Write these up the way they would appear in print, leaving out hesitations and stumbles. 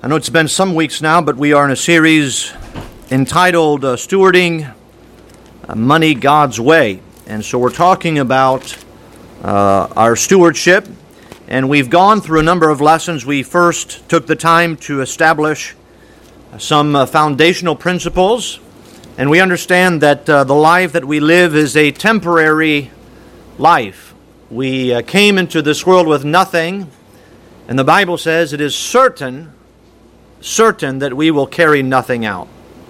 I know it's been some weeks now, but we are in a series entitled Stewarding Money God's Way. And so we're talking about our stewardship, and we've gone through a number of lessons. We first took the time to establish some foundational principles, and we understand that the life that we live is a temporary life. We came into this world with nothing, and the Bible says it is certain that we will carry nothing out.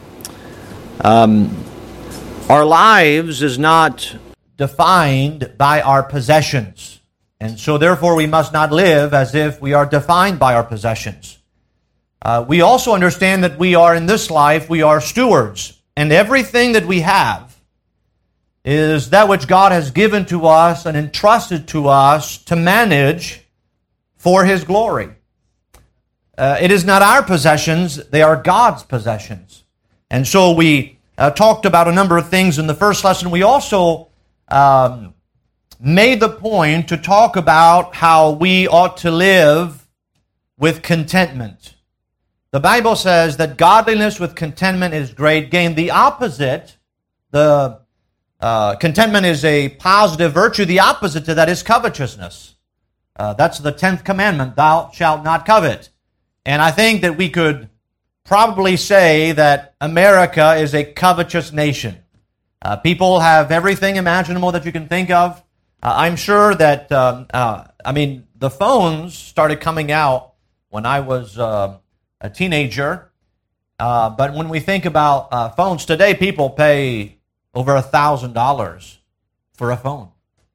Our lives is not defined by our possessions, and so therefore we must not live as if we are defined by our possessions. We also understand that we are in this life, we are stewards, and everything that we have is that which God has given to us and entrusted to us to manage for His glory. It is not our possessions, they are God's possessions. And so we talked about a number of things in the first lesson. We also made the point to talk about how we ought to live with contentment. The Bible says that godliness with contentment is great gain. The opposite, contentment is a positive virtue. The opposite to that is covetousness. That's the 10th commandment, thou shalt not covet. And I think that we could probably say that America is a covetous nation. People have everything imaginable that you can think of. I'm sure that, the phones started coming out when I was a teenager. But when we think about phones today, people pay over $1,000 for a phone.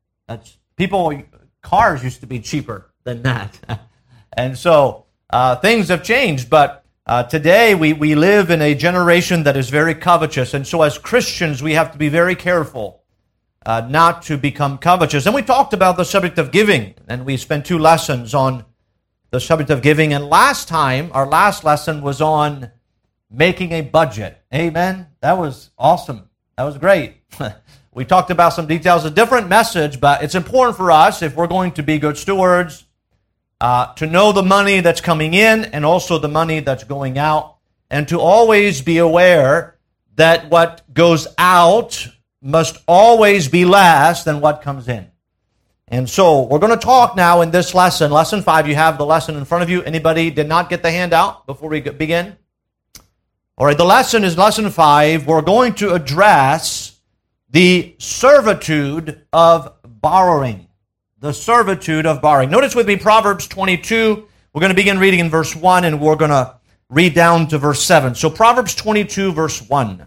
Cars used to be cheaper than that. And so things have changed, but today we live in a generation that is very covetous. And so as Christians, we have to be very careful not to become covetous. And we talked about the subject of giving, and we spent 2 lessons on the subject of giving. And last time, our last lesson was on making a budget. Amen? That was awesome. That was great. We talked about some details, a different message, but it's important for us, if we're going to be good stewards, to know the money that's coming in and also the money that's going out, and to always be aware that what goes out must always be less than what comes in. And so we're going to talk now in this lesson, Lesson 5. You have the lesson in front of you. Anybody did not get the handout before we begin? All right, the lesson is Lesson 5. We're going to address the servitude of borrowing. The servitude of borrowing. Notice with me Proverbs 22. We're going to begin reading in verse 1, and we're going to read down to verse 7. So Proverbs 22, verse 1.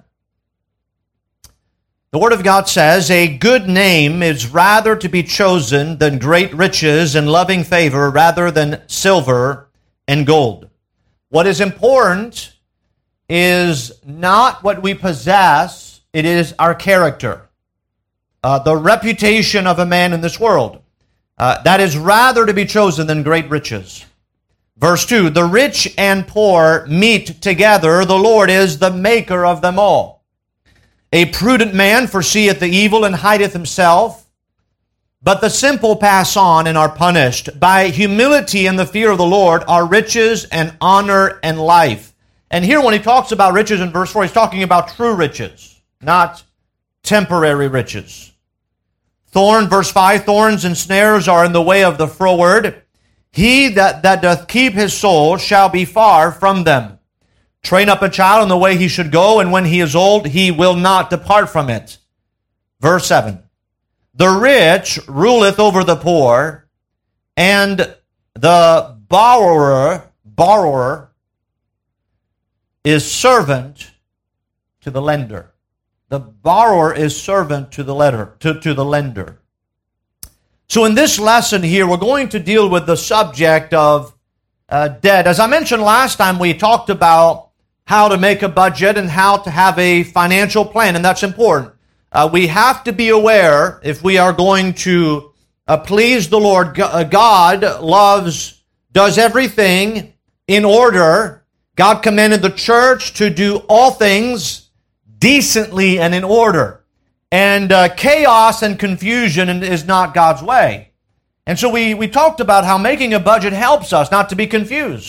The Word of God says, "A good name is rather to be chosen than great riches, and loving favor rather than silver and gold." What is important is not what we possess, it is our character. The reputation of a man in this world. That is rather to be chosen than great riches. Verse 2, "The rich and poor meet together. The Lord is the maker of them all. A prudent man foreseeth the evil and hideth himself. But the simple pass on and are punished. By humility and the fear of the Lord are riches and honor and life." And here when he talks about riches in verse 4, he's talking about true riches, not temporary riches. Verse 5, "Thorns and snares are in the way of the froward. He that doth keep his soul shall be far from them. Train up a child in the way he should go, and when he is old, he will not depart from it." Verse 7, "The rich ruleth over the poor, and the borrower is servant to the lender." The borrower is servant to the lender. So in this lesson here, we're going to deal with the subject of debt. As I mentioned last time, we talked about how to make a budget and how to have a financial plan, and that's important. We have to be aware, if we are going to please the Lord, God does everything in order. God commanded the church to do all things decently and in order. And chaos and confusion is not God's way. And so we talked about how making a budget helps us not to be confused.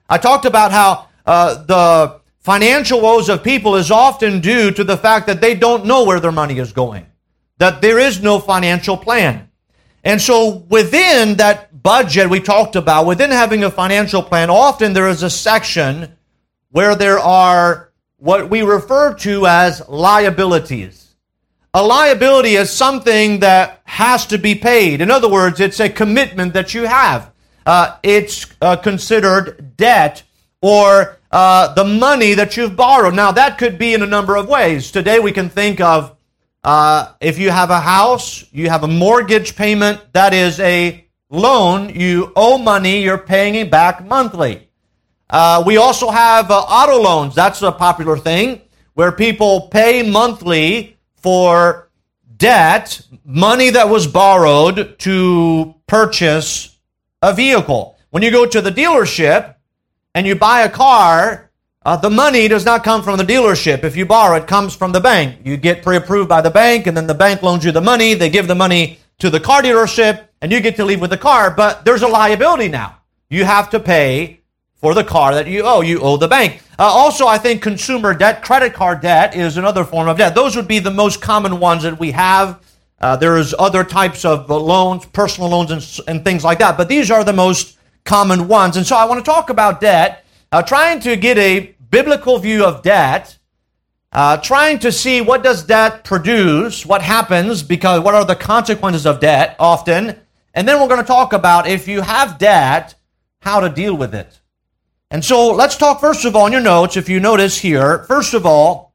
I talked about how the financial woes of people is often due to the fact that they don't know where their money is going, that there is no financial plan. And so within that budget we talked about, within having a financial plan, often there is a section where there are what we refer to as liabilities. A liability is something that has to be paid. In other words, it's a commitment that you have. It's considered debt or the money that you've borrowed. Now, that could be in a number of ways. Today we can think of if you have a house, you have a mortgage payment, that is a loan. You owe money, you're paying it back monthly. We also have auto loans. That's a popular thing where people pay monthly for debt, money that was borrowed to purchase a vehicle. When you go to the dealership and you buy a car, the money does not come from the dealership. If you borrow, it comes from the bank. You get pre-approved by the bank, and then the bank loans you the money. They give the money to the car dealership, and you get to leave with the car. But there's a liability now. You have to pay for the car that you owe. You owe the bank. Also, I think consumer debt, credit card debt is another form of debt. Those would be the most common ones that we have. There's other types of loans, personal loans and things like that. But these are the most common ones. And so I want to talk about debt, trying to get a biblical view of debt, trying to see what does debt produce, what happens, because what are the consequences of debt often. And then we're going to talk about if you have debt, how to deal with it. And so let's talk first of all in your notes, if you notice here, first of all,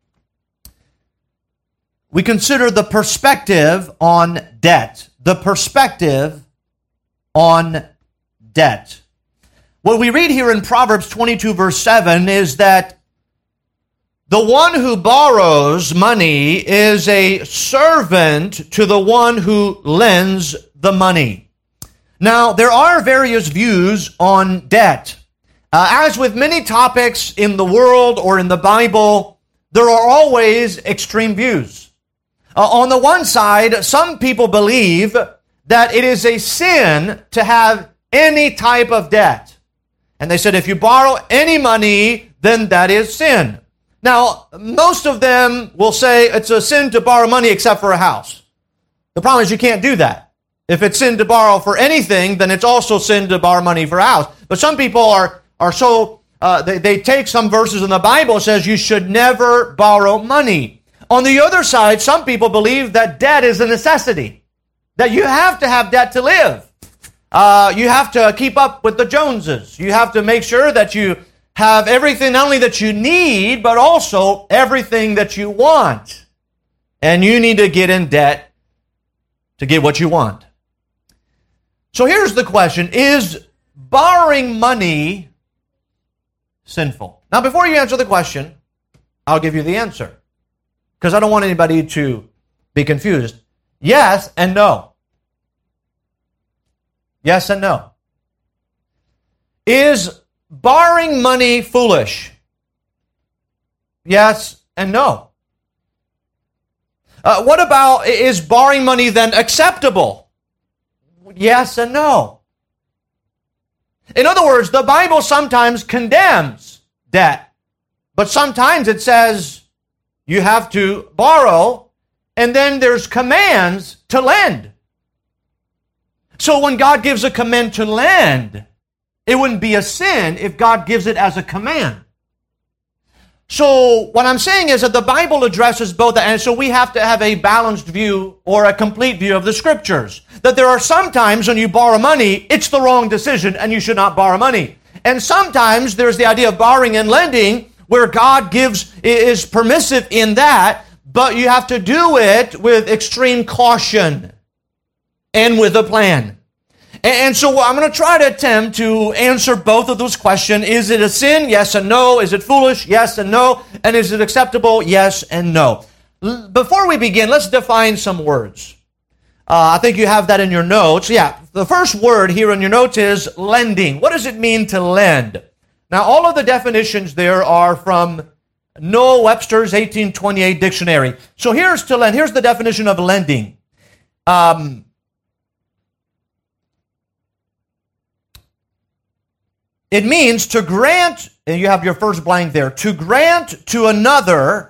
we consider the perspective on debt. The perspective on debt. What we read here in Proverbs 22 verse 7 is that the one who borrows money is a servant to the one who lends the money. Now, there are various views on debt. As with many topics in the world or in the Bible, there are always extreme views. On the one side, some people believe that it is a sin to have any type of debt. And they said if you borrow any money, then that is sin. Now, most of them will say it's a sin to borrow money except for a house. The problem is you can't do that. If it's sin to borrow for anything, then it's also sin to borrow money for a house. But some people are so, they take some verses in the Bible that says you should never borrow money. On the other side, some people believe that debt is a necessity, that you have to have debt to live. You have to keep up with the Joneses. You have to make sure that you have everything not only that you need, but also everything that you want. And you need to get in debt to get what you want. So here's the question. Is borrowing money sinful? Now, before you answer the question, I'll give you the answer, because I don't want anybody to be confused. Yes and no. Yes and no. Is borrowing money foolish? Yes and no. What about, is borrowing money then acceptable? Yes and no. In other words, the Bible sometimes condemns debt, but sometimes it says you have to borrow, and then there's commands to lend. So when God gives a command to lend, it wouldn't be a sin if God gives it as a command. So what I'm saying is that the Bible addresses both, and so we have to have a balanced view or a complete view of the Scriptures. That there are some times when you borrow money, it's the wrong decision and you should not borrow money. And sometimes there's the idea of borrowing and lending where God is permissive in that, but you have to do it with extreme caution and with a plan. And so I'm going to try to attempt to answer both of those questions. Is it a sin? Yes and no. Is it foolish? Yes and no. And is it acceptable? Yes and no. Before we begin, let's define some words. I think you have that in your notes. Yeah, the first word here in your notes is lending. What does it mean to lend? Now, all of the definitions there are from Noah Webster's 1828 dictionary. So here's to lend. Here's the definition of lending. It means to grant, and you have your first blank there, to grant to another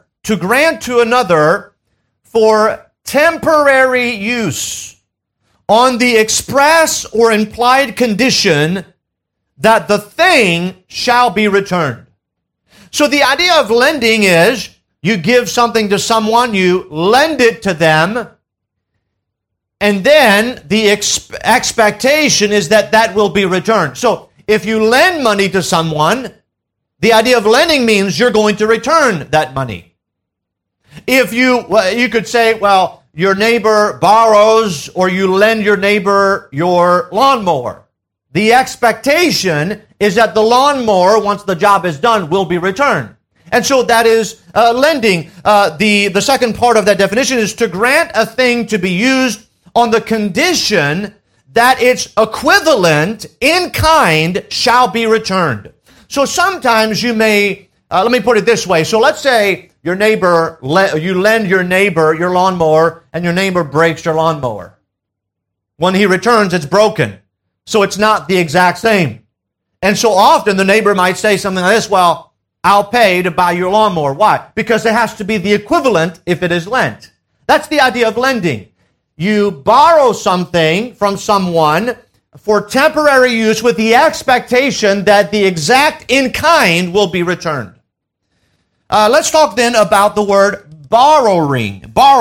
for temporary use on the express or implied condition that the thing shall be returned. So the idea of lending is you give something to someone, you lend it to them, and then the expectation is that that will be returned. So if you lend money to someone, the idea of lending means you're going to return that money. If you could say, well, your neighbor borrows or you lend your neighbor your lawnmower. The expectation is that the lawnmower, once the job is done, will be returned. And so that is lending. The second part of that definition is to grant a thing to be used on the condition that its equivalent in kind shall be returned. So sometimes you may, let me put it this way. So let's say your neighbor, you lend your neighbor your lawnmower and your neighbor breaks your lawnmower. When he returns, it's broken. So it's not the exact same. And so often the neighbor might say something like this, well, I'll pay to buy your lawnmower. Why? Because it has to be the equivalent if it is lent. That's the idea of lending. You borrow something from someone for temporary use with the expectation that the exact in kind will be returned. Let's talk then about the word borrowing.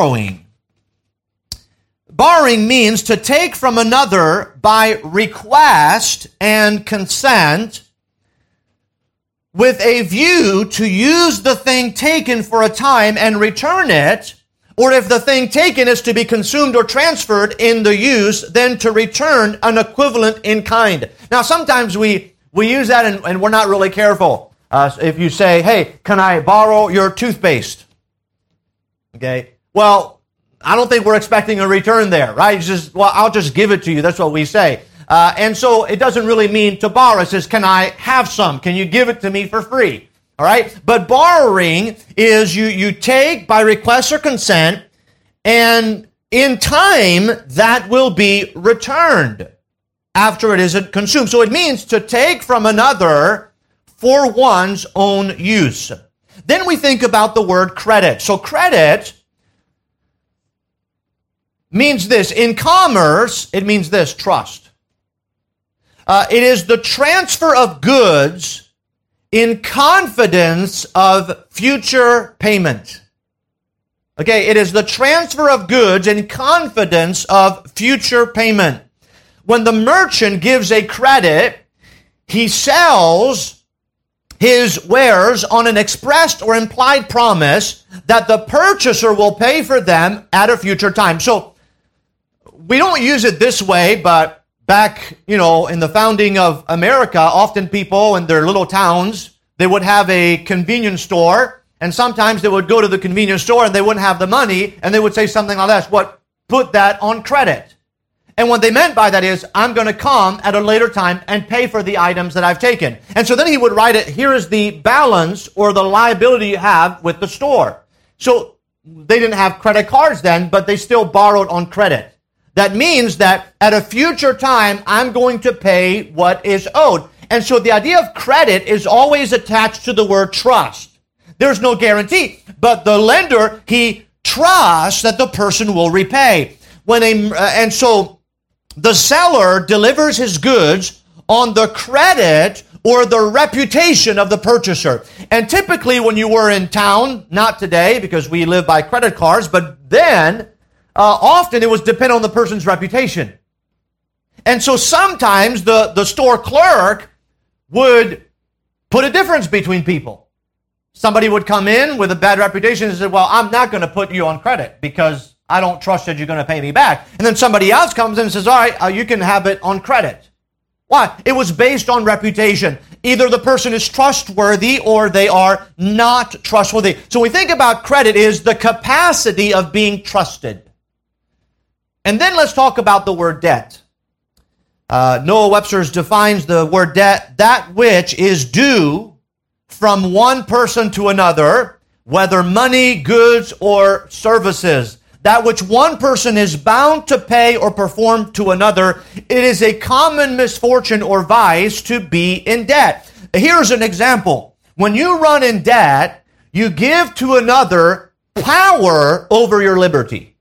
Borrowing means to take from another by request and consent with a view to use the thing taken for a time and return it, or if the thing taken is to be consumed or transferred in the use, then to return an equivalent in kind. Now, sometimes we use that and we're not really careful. If you say, hey, can I borrow your toothpaste? Okay, well, I don't think we're expecting a return there, right? It's just, well, I'll just give it to you. That's what we say. And so it doesn't really mean to borrow. It says, can I have some? Can you give it to me for free? All right? But borrowing is you take by request or consent, and in time, that will be returned after it is consumed. So it means to take from another for one's own use. Then we think about the word credit. So credit means this. In commerce, it means this, trust. It is the transfer of goods in confidence of future payment. Okay, it is the transfer of goods in confidence of future payment. When the merchant gives a credit, he sells his wares on an expressed or implied promise that the purchaser will pay for them at a future time. So we don't use it this way, but back, in the founding of America, often people in their little towns, they would have a convenience store, and sometimes they would go to the convenience store and they wouldn't have the money, and they would say something like this, put that on credit. And what they meant by that is, I'm going to come at a later time and pay for the items that I've taken. And so then he would write it, here is the balance or the liability you have with the store. So they didn't have credit cards then, but they still borrowed on credit. That means that at a future time, I'm going to pay what is owed. And so the idea of credit is always attached to the word trust. There's no guarantee, but the lender, he trusts that the person will repay. And so the seller delivers his goods on the credit or the reputation of the purchaser. And typically when you were in town, not today because we live by credit cards, but then often it was dependent on the person's reputation. And so sometimes the store clerk would put a difference between people. Somebody would come in with a bad reputation and say, well, I'm not going to put you on credit because I don't trust that you're going to pay me back. And then somebody else comes in and says, all right, you can have it on credit. Why? It was based on reputation. Either the person is trustworthy or they are not trustworthy. So we think about credit is the capacity of being trusted. And then let's talk about the word debt. Noah Webster's defines the word debt, that which is due from one person to another, whether money, goods, or services. that which one person is bound to pay or perform to another. It is a common misfortune or vice to be in debt. Here's an example. When you run in debt, you give to another power over your liberty.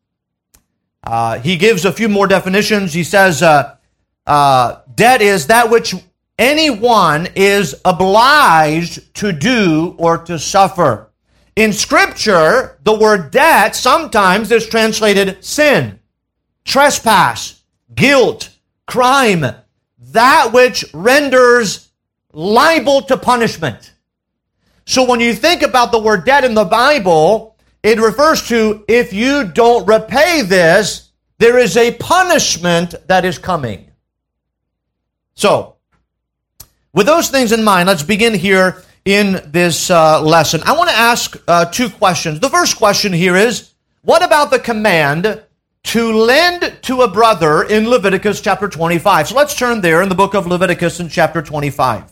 He gives a few more definitions. He says, debt is that which anyone is obliged to do or to suffer. In Scripture, the word debt sometimes is translated sin, trespass, guilt, crime, that which renders liable to punishment. So when you think about the word debt in the Bible, it refers to if you don't repay this, there is a punishment that is coming. So, with those things in mind, let's begin here in this lesson. I want to ask two questions. The first question here is, what about the command to lend to a brother in Leviticus chapter 25? So let's turn there in the book of Leviticus in chapter 25.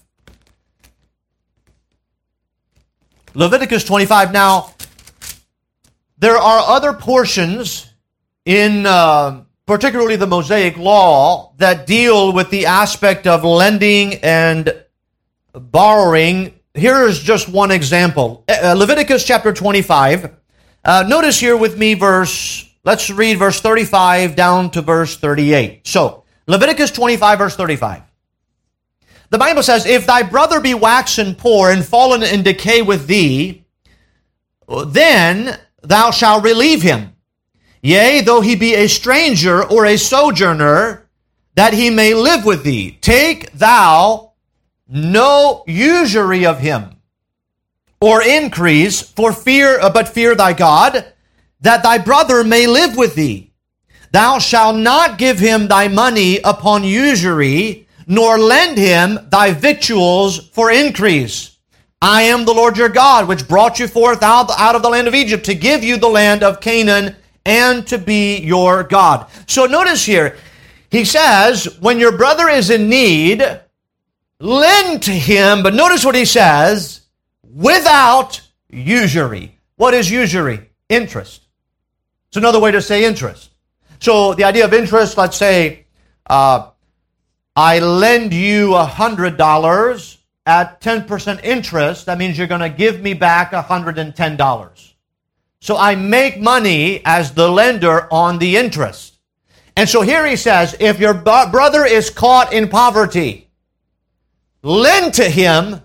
Leviticus 25. Now, there are other portions in particularly the Mosaic Law that deal with the aspect of lending and borrowing. Here is just one example. Leviticus chapter 25. Notice here with me let's read verse 35 down to verse 38. So, Leviticus 25 verse 35. The Bible says, if thy brother be waxen poor and fallen in decay with thee, then thou shalt relieve him. Yea, though he be a stranger or a sojourner, that he may live with thee. Take thou no usury of him, or increase, but fear thy God, that thy brother may live with thee. Thou shalt not give him thy money upon usury, nor lend him thy victuals for increase. I am the Lord your God, which brought you forth out of the land of Egypt, to give you the land of Canaan, and to be your God. So notice here, he says, when your brother is in need, lend to him, but notice what he says, without usury. What is usury? Interest. It's another way to say interest. So the idea of interest, let's say, I lend you $100 at 10% interest. That means you're going to give me back $110. So I make money as the lender on the interest. And so here he says, if your brother is caught in poverty, lend to him,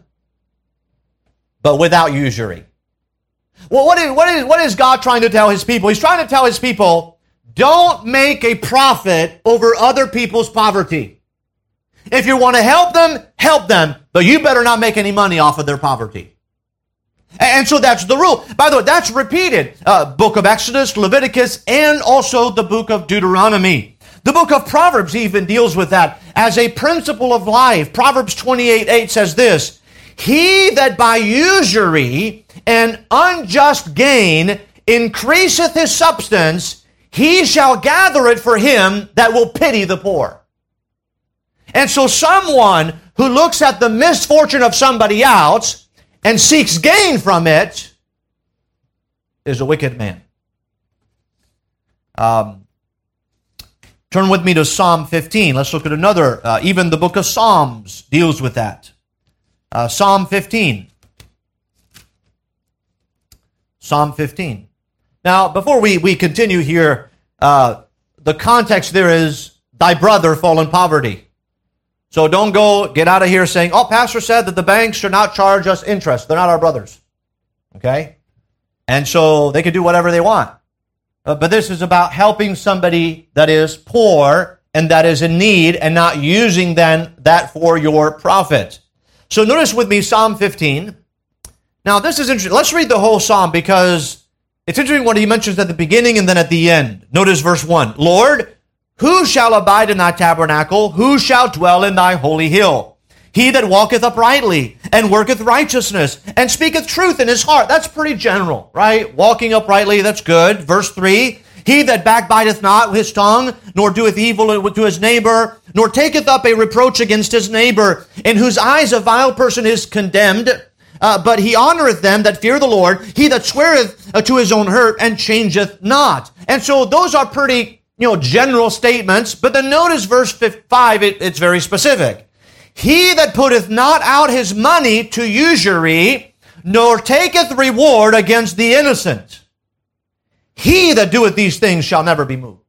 but without usury. Well, what is God trying to tell his people? He's trying to tell his people, don't make a profit over other people's poverty. If you want to help them, but you better not make any money off of their poverty. And so that's the rule. By the way, that's repeated. Book of Exodus, Leviticus, and also the book of Deuteronomy. The book of Proverbs even deals with that as a principle of life. Proverbs 28:8 says this, he that by usury and unjust gain increaseth his substance, he shall gather it for him that will pity the poor. And so someone who looks at the misfortune of somebody else and seeks gain from it is a wicked man. Turn with me to Psalm 15. Let's look at another. Even the book of Psalms deals with that. Psalm 15. Psalm 15. Now, before we continue here, the context there is, thy brother fall in poverty. So don't get out of here saying, oh, pastor said that the banks should not charge us interest. They're not our brothers. Okay? And so they can do whatever they want. But this is about helping somebody that is poor and that is in need and not using then that for your profit. So notice with me Psalm 15. Now this is interesting. Let's read the whole Psalm because it's interesting what he mentions at the beginning and then at the end. Notice verse 1. Lord, who shall abide in thy tabernacle? Who shall dwell in thy holy hill? He that walketh uprightly and worketh righteousness and speaketh truth in his heart. That's pretty general, right? Walking uprightly, that's good. Verse 3, he that backbiteth not his tongue, nor doeth evil to his neighbor, nor taketh up a reproach against his neighbor, in whose eyes a vile person is condemned, but he honoreth them that fear the Lord. He that sweareth to his own hurt and changeth not. And so those are pretty, general statements. But then notice verse 5, it's very specific. He that putteth not out his money to usury, nor taketh reward against the innocent. He that doeth these things shall never be moved.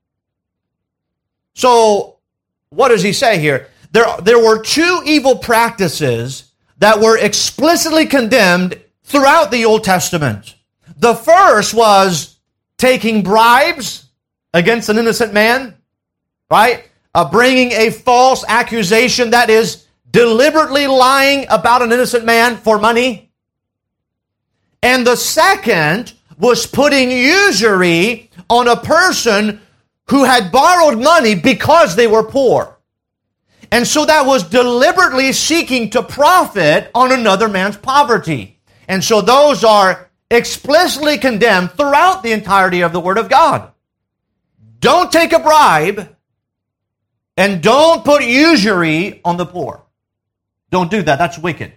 So, what does he say here? There were two evil practices that were explicitly condemned throughout the Old Testament. The first was taking bribes against an innocent man, right? Bringing a false accusation, that is, deliberately lying about an innocent man for money. And the second was putting usury on a person who had borrowed money because they were poor. And so that was deliberately seeking to profit on another man's poverty. And so those are explicitly condemned throughout the entirety of the Word of God. Don't take a bribe, and don't put usury on the poor. Don't do that. That's wicked.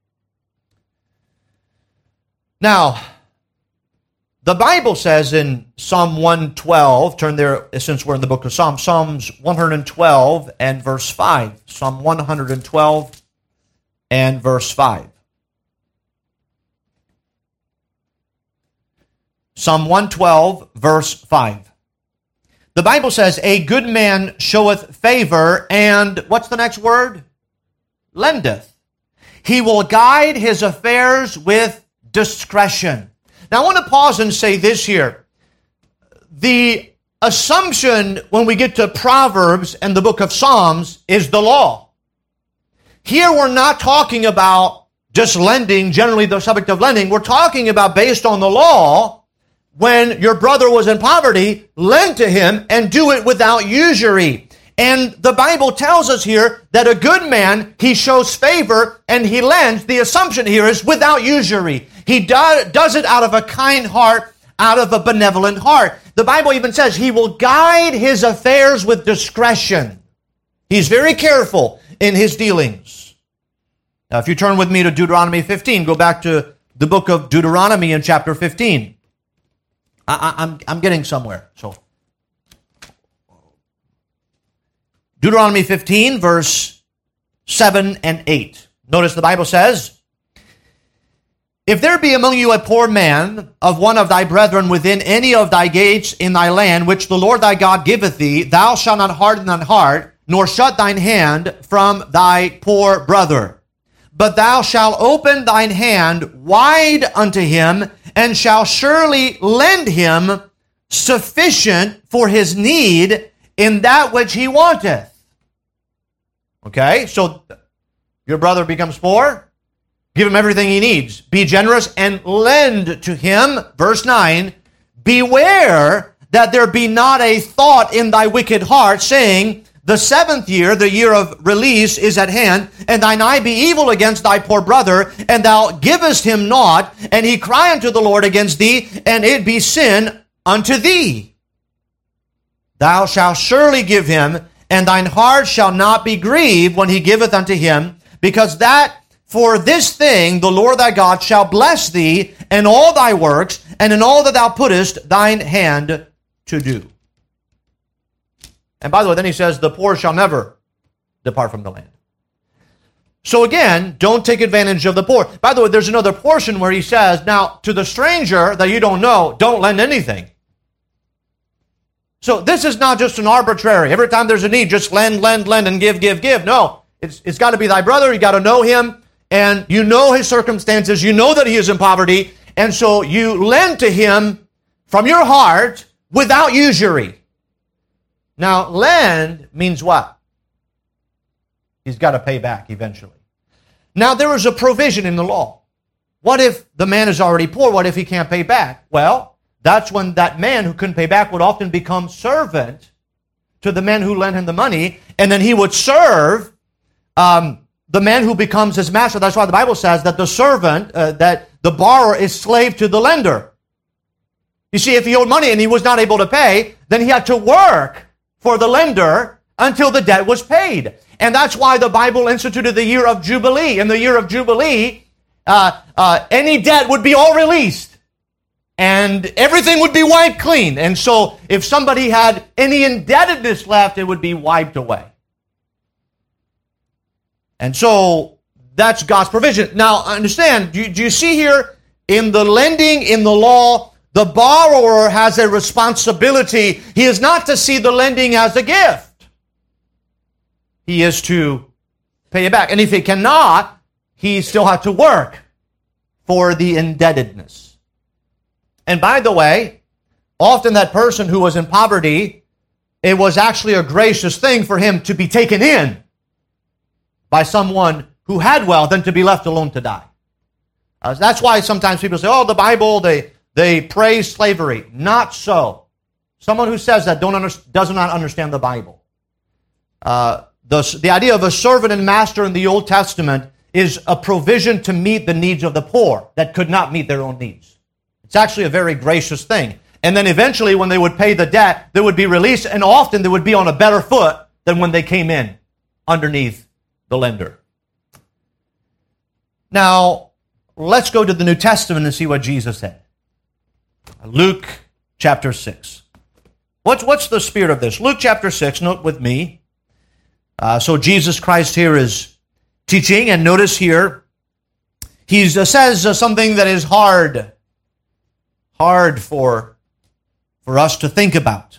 Now, the Bible says in Psalm 112, turn there since we're in the book of Psalms, Psalms 112 and verse 5. Psalm 112 and verse 5. Psalm 112, verse 5. The Bible says, a good man showeth favor, and what's the next word? Lendeth. He will guide his affairs with discretion. Now I want to pause and say this here. The assumption when we get to Proverbs and the book of Psalms is the law. Here we're not talking about just lending, generally the subject of lending. We're talking about based on the law. When your brother was in poverty, lend to him and do it without usury. And the Bible tells us here that a good man, he shows favor and he lends. The assumption here is without usury. He does it out of a kind heart, out of a benevolent heart. The Bible even says he will guide his affairs with discretion. He's very careful in his dealings. Now, if you turn with me to Deuteronomy 15, go back to the book of Deuteronomy in chapter 15. I'm getting somewhere. So, Deuteronomy 15, verse 7 and 8. Notice the Bible says, if there be among you a poor man of one of thy brethren within any of thy gates in thy land, which the Lord thy God giveth thee, thou shalt not harden thine heart, nor shut thine hand from thy poor brother. But thou shalt open thine hand wide unto him, and shall surely lend him sufficient for his need in that which he wanteth. Okay, so your brother becomes poor, give him everything he needs. Be generous and lend to him. Verse 9, beware that there be not a thought in thy wicked heart, saying, the seventh year, the year of release, is at hand, and thine eye be evil against thy poor brother, and thou givest him naught, and he cry unto the Lord against thee, and it be sin unto thee. Thou shalt surely give him, and thine heart shall not be grieved when he giveth unto him, because that for this thing the Lord thy God shall bless thee in all thy works, and in all that thou puttest thine hand to do. And by the way, then he says, the poor shall never depart from the land. So again, don't take advantage of the poor. By the way, there's another portion where he says, now, to the stranger that you don't know, don't lend anything. So this is not just an arbitrary, every time there's a need, just lend, and give. No, it's got to be thy brother. You got to know him, and you know his circumstances. You know that he is in poverty, and so you lend to him from your heart without usury. Now, lend means what? He's got to pay back eventually. Now, there is a provision in the law. What if the man is already poor? What if he can't pay back? Well, that's when that man who couldn't pay back would often become servant to the man who lent him the money, and then he would serve the man who becomes his master. That's why the Bible says that the servant, that the borrower is slave to the lender. You see, if he owed money and he was not able to pay, then he had to work for the lender until the debt was paid. And that's why the Bible instituted the year of Jubilee. In the year of Jubilee, any debt would be all released, and everything would be wiped clean. And so if somebody had any indebtedness left, it would be wiped away. And so that's God's provision. Now, understand, do you see here, in the lending, in the law, the borrower has a responsibility. He is not to see the lending as a gift. He is to pay it back. And if he cannot, he still has to work for the indebtedness. And by the way, often that person who was in poverty, it was actually a gracious thing for him to be taken in by someone who had wealth than to be left alone to die. That's why sometimes people say, oh, the Bible, they praise slavery. Not so. Someone who says that does not understand the Bible. The idea of a servant and master in the Old Testament is a provision to meet the needs of the poor that could not meet their own needs. It's actually a very gracious thing. And then eventually when they would pay the debt, they would be released, and often they would be on a better foot than when they came in underneath the lender. Now, let's go to the New Testament and see what Jesus said. Luke chapter 6. What's the spirit of this? Luke chapter 6, note with me. So Jesus Christ here is teaching, and notice here, he says something that is hard for us to think about.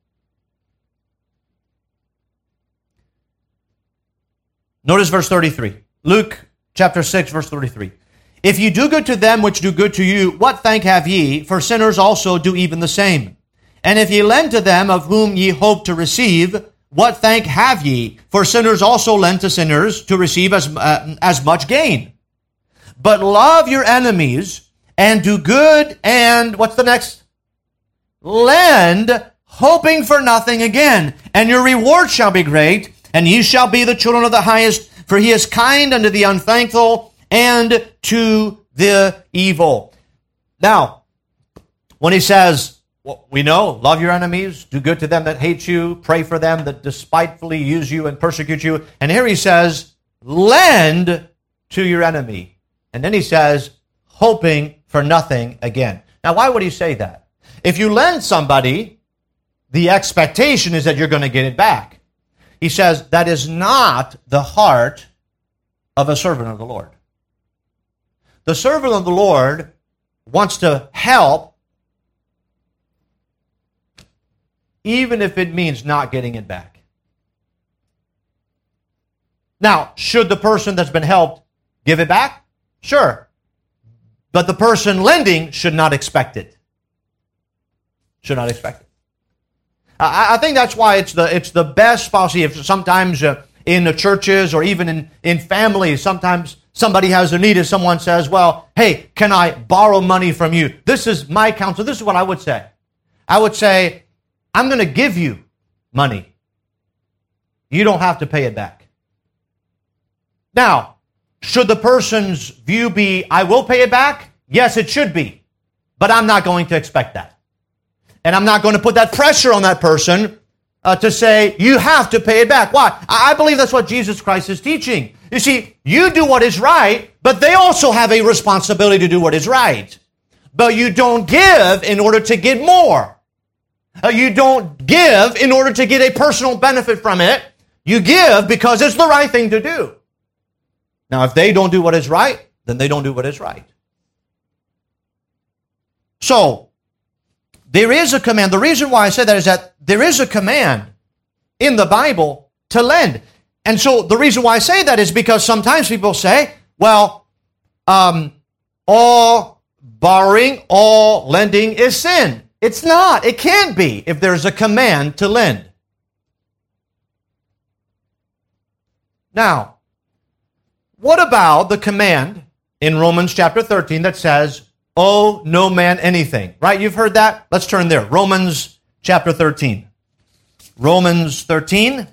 Notice verse 33. Luke chapter 6, verse 33. If you do good to them which do good to you, what thank have ye? For sinners also do even the same. And if ye lend to them of whom ye hope to receive, what thank have ye? For sinners also lend to sinners to receive as much gain. But love your enemies, and do good, and what's the next? Lend, hoping for nothing again. And your reward shall be great, and ye shall be the children of the highest, for he is kind unto the unthankful and to the evil. Now, when he says, well, we know, love your enemies, do good to them that hate you, pray for them that despitefully use you and persecute you. And here he says, lend to your enemy. And then he says, hoping for nothing again. Now, why would he say that? If you lend somebody, the expectation is that you're going to get it back. He says that is not the heart of a servant of the Lord. The servant of the Lord wants to help even if it means not getting it back. Now, should the person that's been helped give it back? Sure. But the person lending should not expect it. Should not expect it. I think that's why it's the best policy. If sometimes in the churches or even in families, sometimes somebody has a need and someone says, well, hey, can I borrow money from you? This is my counsel. This is what I would say. I would say, I'm going to give you money. You don't have to pay it back. Now, should the person's view be, I will pay it back? Yes, it should be. But I'm not going to expect that. And I'm not going to put that pressure on that person to say, you have to pay it back. Why? I believe that's what Jesus Christ is teaching. You see, you do what is right, but they also have a responsibility to do what is right. But you don't give in order to get more. You don't give in order to get a personal benefit from it. You give because it's the right thing to do. Now, if they don't do what is right, then they don't do what is right. So, there is a command. The reason why I say that is that there is a command in the Bible to lend. And so, the reason why I say that is because sometimes people say, well, all borrowing, all lending is sin. It's not. It can't be if there's a command to lend. Now, what about the command in Romans chapter 13 that says, owe no man anything? Right? You've heard that? Let's turn there. Romans chapter 13. Romans 13.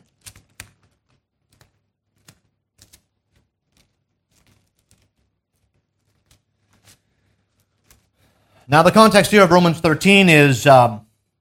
Now, the context here of Romans 13 is the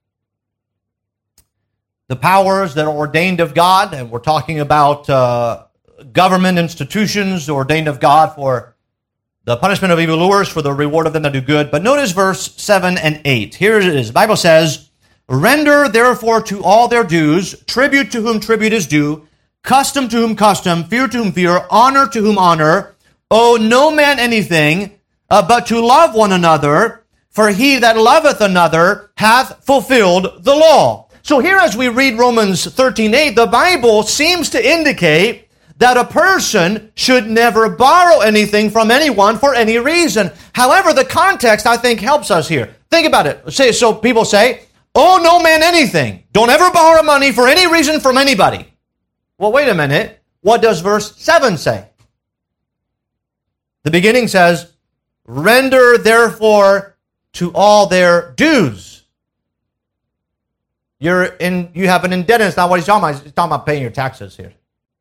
powers that are ordained of God, and we're talking about government institutions ordained of God for The punishment of evildoers for the reward of them that do good. But notice verse 7 and 8. Here it is. The Bible says, render therefore to all their dues, tribute to whom tribute is due, custom to whom custom, fear to whom fear, honor to whom honor. Owe no man anything, but to love one another, for he that loveth another hath fulfilled the law. So here as we read Romans 13:8, the Bible seems to indicate that a person should never borrow anything from anyone for any reason. However, the context, I think, helps us here. Think about it. So people say, owe no man anything. Don't ever borrow money for any reason from anybody. Well, wait a minute. What does verse 7 say? The beginning says, render therefore to all their dues. You have an indebtedness. Not what he's talking about. He's talking about paying your taxes here.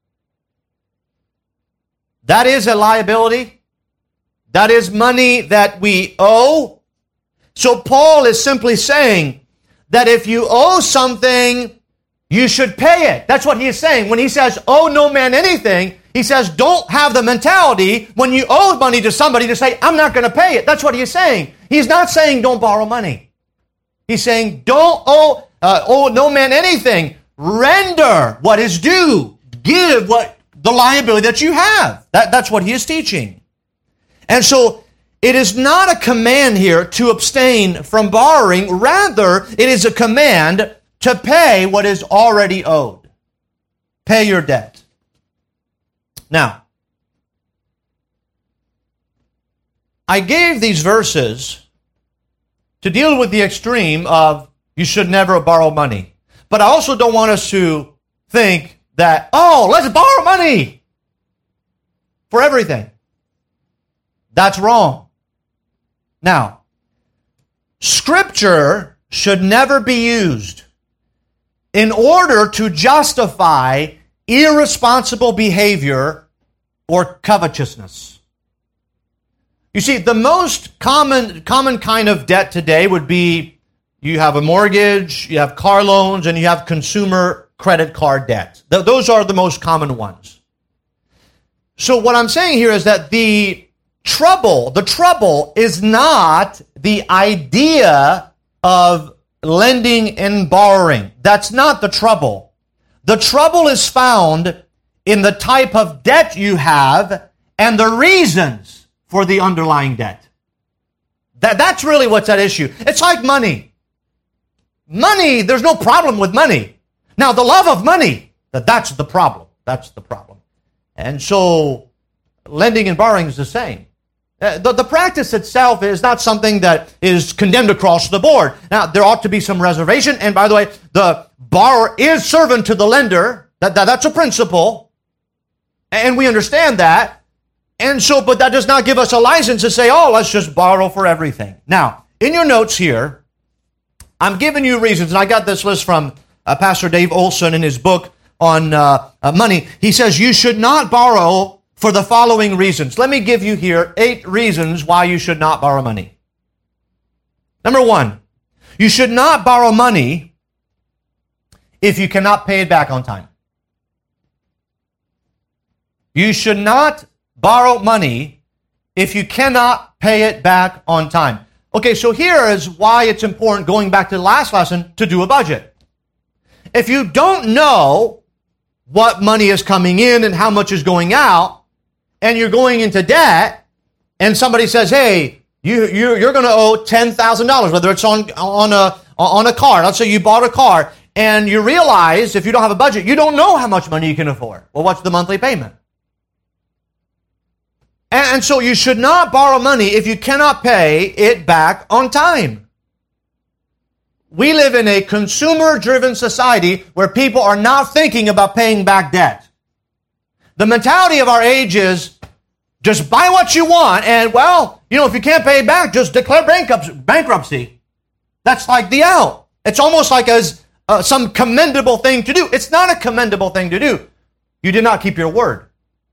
That is a liability. That is money that we owe. So Paul is simply saying that if you owe something, you should pay it. That's what he is saying. When he says, owe no man anything, he says, don't have the mentality when you owe money to somebody to say, I'm not going to pay it. That's what he is saying. He's not saying don't borrow money. He's saying don't owe no man anything. Render what is due. Give what the liability that you have. That's what he is teaching. And so it is not a command here to abstain from borrowing. Rather, it is a command to pay what is already owed. Pay your debt. Now, I gave these verses to deal with the extreme of you should never borrow money. But I also don't want us to think that, oh, let's borrow money for everything. That's wrong. Now, Scripture should never be used in order to justify irresponsible behavior or covetousness. You see, the most common kind of debt today would be you have a mortgage, you have car loans, and you have consumer credit card debt. Those are the most common ones. So what I'm saying here is that the trouble is not the idea of lending and borrowing. That's not the trouble. The trouble is found in the type of debt you have and the reasons for the underlying debt. That's really what's at issue. It's like money. Money, there's no problem with money. Now, the love of money, that's the problem. That's the problem. And so, lending and borrowing is the same. The practice itself is not something that is condemned across the board. Now, there ought to be some reservation. And by the way, the borrower is servant to the lender. That's a principle. And we understand that. And so, but that does not give us a license to say, oh, let's just borrow for everything. Now, in your notes here, I'm giving you reasons. And I got this list from Pastor Dave Olson in his book on money. He says you should not borrow for the following reasons. Let me give you here 8 reasons why you should not borrow money. Number 1, you should not borrow money if you cannot pay it back on time. You should not borrow money if you cannot pay it back on time. Okay, so here is why it's important, going back to the last lesson, to do a budget. If you don't know what money is coming in and how much is going out, and you're going into debt, and somebody says, hey, you're going to owe $10,000, whether it's on a car. Let's say you bought a car, and you realize if you don't have a budget, you don't know how much money you can afford. Well, what's the monthly payment? And so you should not borrow money if you cannot pay it back on time. We live in a consumer-driven society where people are not thinking about paying back debt. The mentality of our age is just buy what you want, and well, if you can't pay it back, just declare bankruptcy. That's like the out. It's almost like some commendable thing to do. It's not a commendable thing to do. You did not keep your word.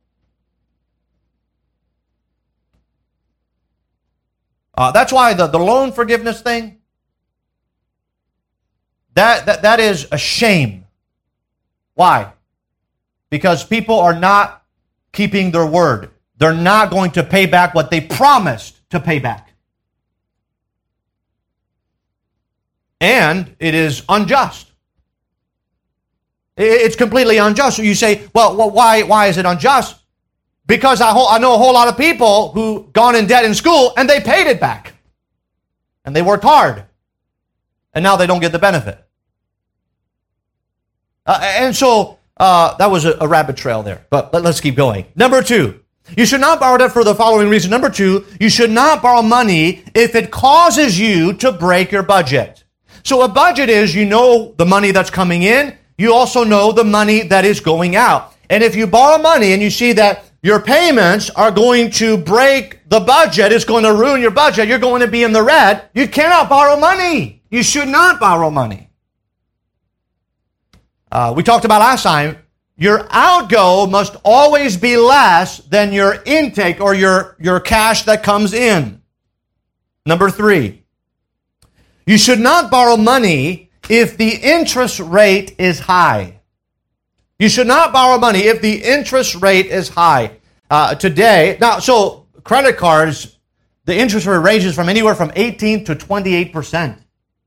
That's why the loan forgiveness thing, that is a shame. Why? Because people are not keeping their word. they're not going to pay back what they promised to pay back. And it is unjust. It's completely unjust. So you say, well, why is it unjust? Because I know a whole lot of people who gone in debt in school and they paid it back. And they worked hard. And now they don't get the benefit. And so that was a rabbit trail there. But let's keep going. Number 2, you should not borrow debt for the following reason. Number 2, you should not borrow money if it causes you to break your budget. So a budget is, you know the money that's coming in. You also know the money that is going out. And if you borrow money and you see that your payments are going to break the budget, it's going to ruin your budget, you're going to be in the red, you cannot borrow money. You should not borrow money. We talked about last time, your outgo must always be less than your intake or your cash that comes in. Number 3, you should not borrow money if the interest rate is high. You should not borrow money if the interest rate is high. Today, now, so credit cards, the interest rate ranges from anywhere from 18 to 28%.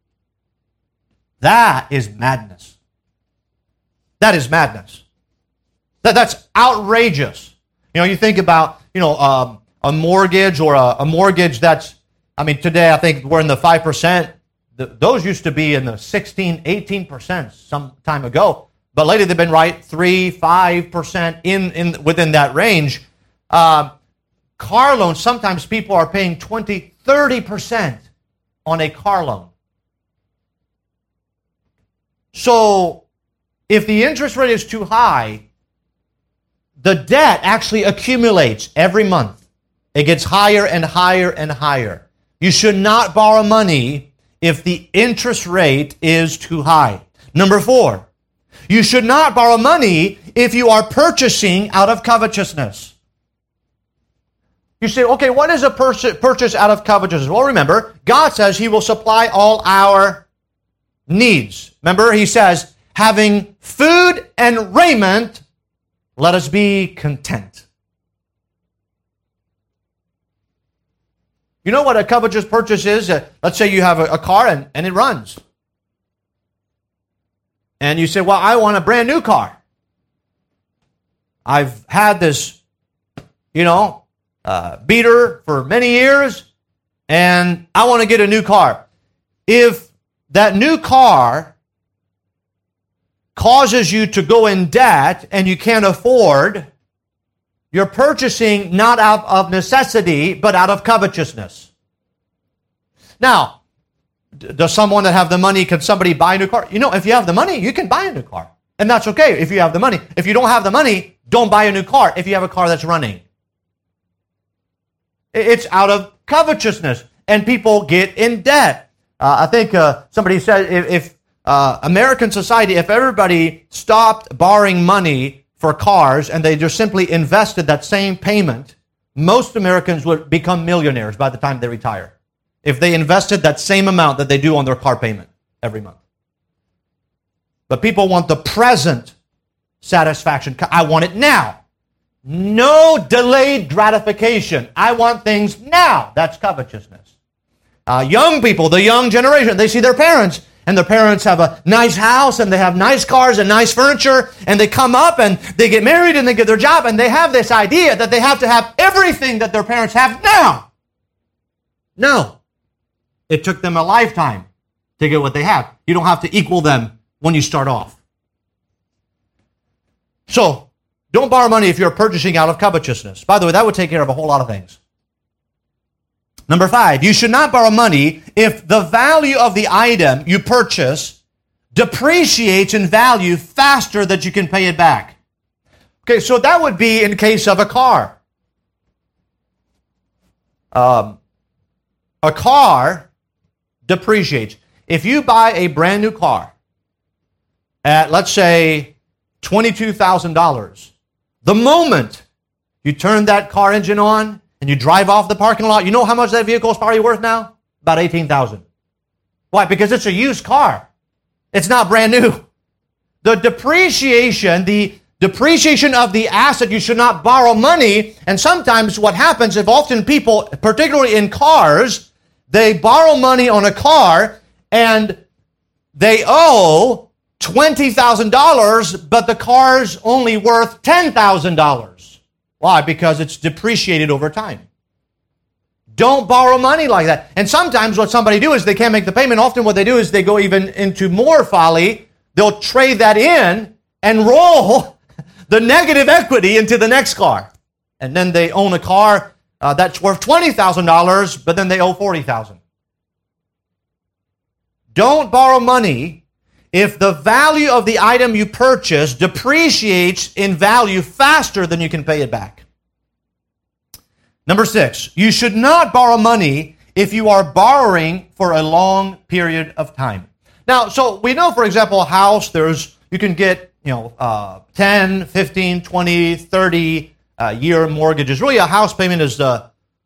That is madness. That is madness. That's outrageous. You know, you think about, a mortgage or a mortgage that's, today I think we're in the 5%. Those used to be in the 16, 18% some time ago. But lately they've been right 3-5% within that range. Car loans, sometimes people are paying 20-30% on a car loan. So if the interest rate is too high, the debt actually accumulates every month. It gets higher and higher and higher. You should not borrow money if the interest rate is too high. Number 4, you should not borrow money if you are purchasing out of covetousness. You say, okay, what is a purchase out of covetousness? Well, remember, God says He will supply all our needs. Remember, He says, having food and raiment, let us be content. You know what a covetous purchase is? Let's say you have a car and it runs. And you say, well, I want a brand new car. I've had this, beater for many years, and I want to get a new car. If that new car causes you to go in debt and you can't afford, you're purchasing not out of necessity, but out of covetousness. Now, does someone that have the money, can somebody buy a new car? If you have the money, you can buy a new car. And that's okay if you have the money. If you don't have the money, don't buy a new car if you have a car that's running. It's out of covetousness, and people get in debt. I think somebody said if American society, if everybody stopped borrowing money for cars and they just simply invested that same payment, most Americans would become millionaires by the time they retire. If they invested that same amount that they do on their car payment every month. But people want the present satisfaction. I want it now. No delayed gratification. I want things now. That's covetousness. Young people, the young generation, they see their parents, and their parents have a nice house, and they have nice cars and nice furniture, and they come up and they get married and they get their job, and they have this idea that they have to have everything that their parents have now. No. It took them a lifetime to get what they have. You don't have to equal them when you start off. So, don't borrow money if you're purchasing out of covetousness. By the way, that would take care of a whole lot of things. Number 5, you should not borrow money if the value of the item you purchase depreciates in value faster than you can pay it back. Okay, so that would be in case of a car. A car depreciates. If you buy a brand new car at, let's say, $22,000, the moment you turn that car engine on and you drive off the parking lot, you know how much that vehicle is probably worth now? About $18,000. Why? Because it's a used car. It's not brand new. The depreciation, the Depreciation of the asset, you should not borrow money. And sometimes what happens, if often people, particularly in cars, they borrow money on a car and they owe $20,000, but the car's only worth $10,000. Why? Because it's depreciated over time. Don't borrow money like that. And sometimes what somebody do is they can't make the payment. Often what they do is they go even into more folly. They'll trade that in and roll the negative equity into the next car. And then they own a car that's worth $20,000, but then they owe $40,000. Don't borrow money if the value of the item you purchase depreciates in value faster than you can pay it back. Number 6, you should not borrow money if you are borrowing for a long period of time. Now, so we know, for example, a house, you can get 10, 15, 20, 30 year mortgages. Really, a house payment is the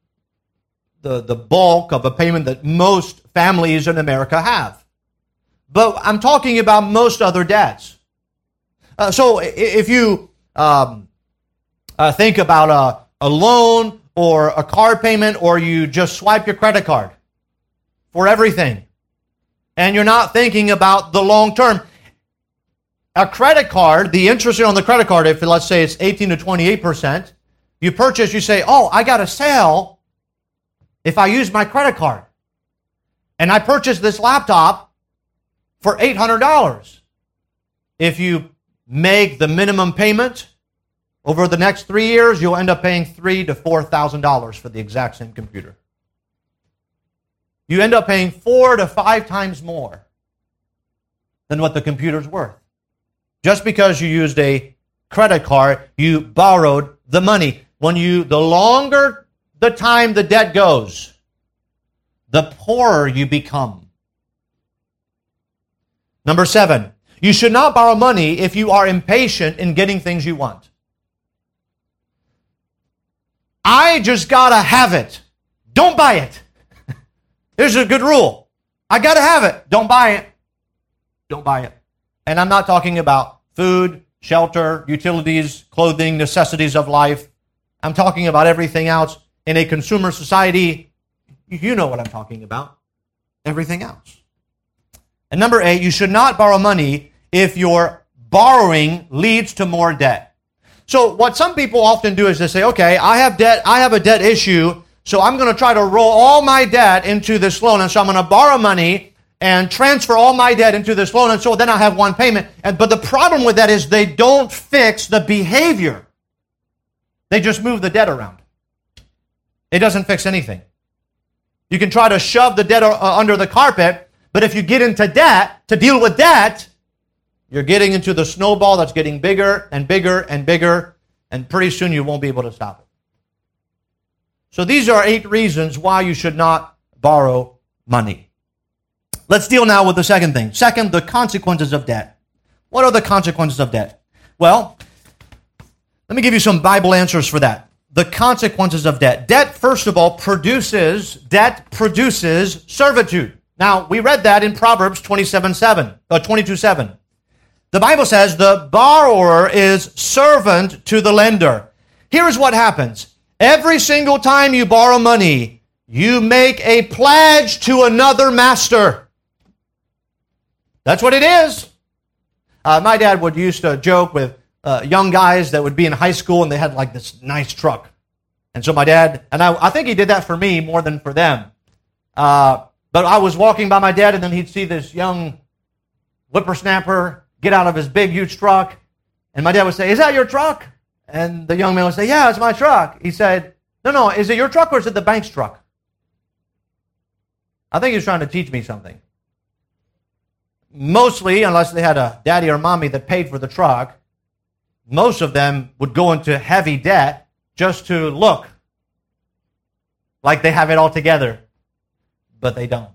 bulk of a payment that most families in America have. But I'm talking about most other debts. So if you think about a loan or a car payment, or you just swipe your credit card for everything, and you're not thinking about the long term. A credit card, the interest rate on the credit card, if let's say it's 18 to 28%, you purchase, you say, oh, I got a sale if I use my credit card. And I purchased this laptop for $800. If you make the minimum payment over the next 3 years, you'll end up paying $3,000 to $4,000 for the exact same computer. You end up paying 4 to 5 times more than what the computer's worth. Just because you used a credit card, you borrowed the money. The longer the time the debt goes, the poorer you become. Number 7, you should not borrow money if you are impatient in getting things you want. I just gotta have it. Don't buy it. Here's a good rule. I gotta have it. Don't buy it. Don't buy it. And I'm not talking about food, shelter, utilities, clothing, necessities of life. I'm talking about everything else. In a consumer society, you know what I'm talking about. Everything else. And number 8, you should not borrow money if your borrowing leads to more debt. So what some people often do is they say, okay, I have debt, I have a debt issue, so I'm going to try to roll all my debt into this loan, and so I'm going to borrow money and transfer all my debt into this loan, and so then I have one payment. But the problem with that is they don't fix the behavior. They just move the debt around. It doesn't fix anything. You can try to shove the debt under the carpet, but if you get into debt, to deal with debt, you're getting into the snowball that's getting bigger and bigger and bigger, and pretty soon you won't be able to stop it. So these are 8 reasons why you should not borrow money. Let's deal now with the second thing. Second, the consequences of debt. What are the consequences of debt? Well, let me give you some Bible answers for that. The consequences of debt. Debt, first of all, produces servitude. Now, we read that in Proverbs 22:7. The Bible says the borrower is servant to the lender. Here's what happens. Every single time you borrow money, you make a pledge to another master. That's what it is. My dad would used to joke with young guys that would be in high school and they had like this nice truck. And so my dad, and I think he did that for me more than for them. But I was walking by my dad and then he'd see this young whippersnapper get out of his big, huge truck. And my dad would say, "Is that your truck?" And the young man would say, "Yeah, it's my truck." He said, No, is it your truck or is it the bank's truck?" I think he was trying to teach me something. Mostly, unless they had a daddy or mommy that paid for the truck, most of them would go into heavy debt just to look like they have it all together, but they don't.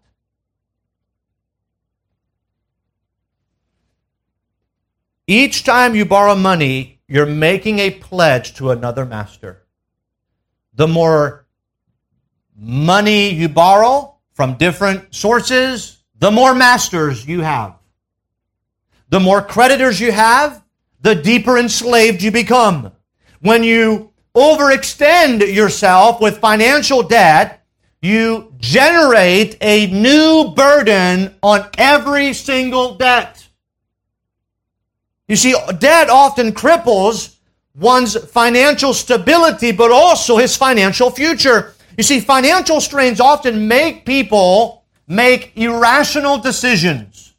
Each time you borrow money, you're making a pledge to another master. The more money you borrow from different sources, the more masters you have. The more creditors you have, the deeper enslaved you become. When you overextend yourself with financial debt, you generate a new burden on every single debt. You see, debt often cripples one's financial stability, but also his financial future. You see, financial strains often make people make irrational decisions.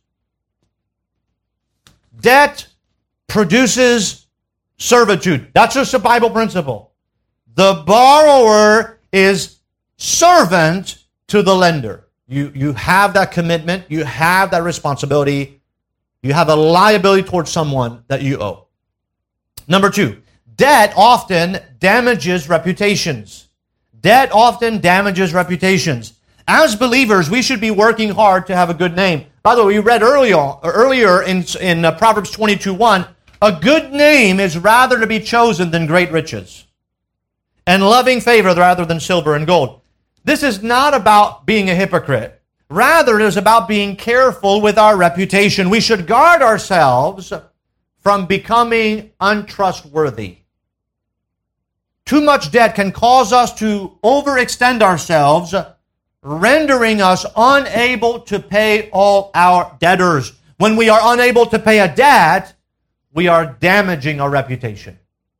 Debt produces servitude. That's just a Bible principle. The borrower is servant to the lender. You have that commitment. You have that responsibility. You have a liability towards someone that you owe. Number two, debt often damages reputations. Debt often damages reputations. As believers, we should be working hard to have a good name. By the way, we read earlier in Proverbs 22:1, a good name is rather to be chosen than great riches, and loving favor rather than silver and gold. This is not about being a hypocrite. Rather, it is about being careful with our reputation. We should guard ourselves from becoming untrustworthy. Too much debt can cause us to overextend ourselves, rendering us unable to pay all our debtors. When we are unable to pay a debt, we are damaging our reputation.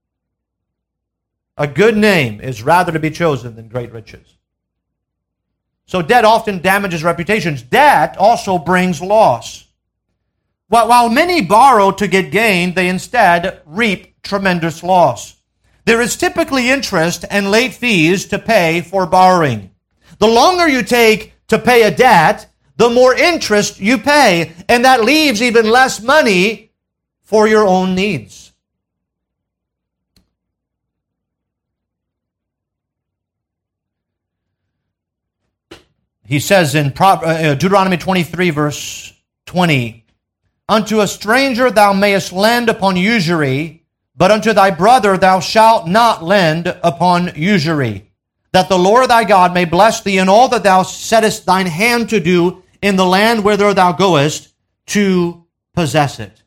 A good name is rather to be chosen than great riches. So debt often damages reputations. Debt also brings loss. While many borrow to get gain, they instead reap tremendous loss. There is typically interest and late fees to pay for borrowing. The longer you take to pay a debt, the more interest you pay, and that leaves even less money for your own needs. He says in Deuteronomy 23, verse 20, "Unto a stranger thou mayest lend upon usury, but unto thy brother thou shalt not lend upon usury, that the Lord thy God may bless thee in all that thou settest thine hand to do in the land whither thou goest to possess it."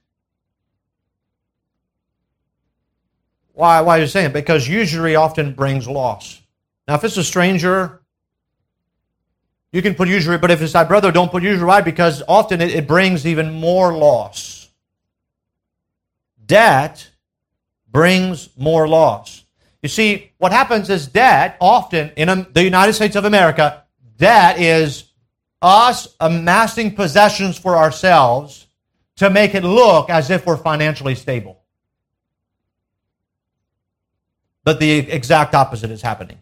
Why are you saying it? Because usury often brings loss. Now, if it's a stranger, you can put usury, but if it's thy brother, don't put usury. Why? Because often it brings even more loss. Debt brings more loss. You see, what happens is debt, often in the United States of America, debt is us amassing possessions for ourselves to make it look as if we're financially stable. But the exact opposite is happening.